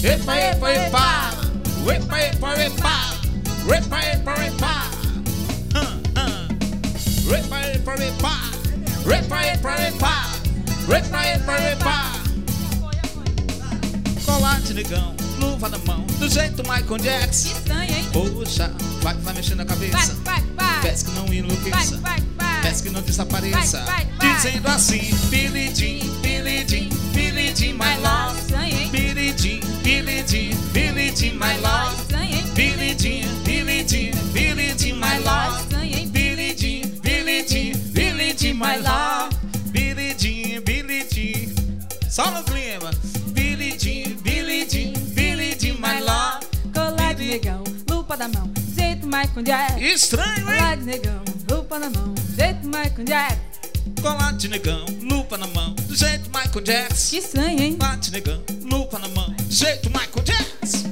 Epa, epa, epa. Epa, epa, epa. Epa, epa, epa. Epa, epa, epa. Epa, epa, epa. Epa, epa, epa. Colate, negão, luva na mão, do jeito Michael Jackson. Estranho, hein? Poxa, vai mexendo a cabeça. Vai. Peça que não enlouqueça. Vai. Peça que não desapareça. Vai. Dizendo assim, Billie Jean, Billie Jean, Billie Jean, my love. Estranho, hein? Billie Jean, Billie Jean, Billie Jean, my love. Estranho, hein? Billie Jean, Billie Jean, Billie Jean, my love. Estranho, hein? Billie Jean, Billie Jean, Billie Jean, my love. Billie Jean, Billie Jean. Só no clima. Billie Jean, Billie Jean, Billie Jean, my love. Colade, negão, lupa na mão, jeito Michael Jackson. Estranho, hein? Colade, negão, lupa na mão, jeito Michael Jackson. Colate, negão, lupa na mão, do jeito Michael Jackson. Que estranho, hein? Colate, negão, lupa na mão, do jeito Michael Jackson.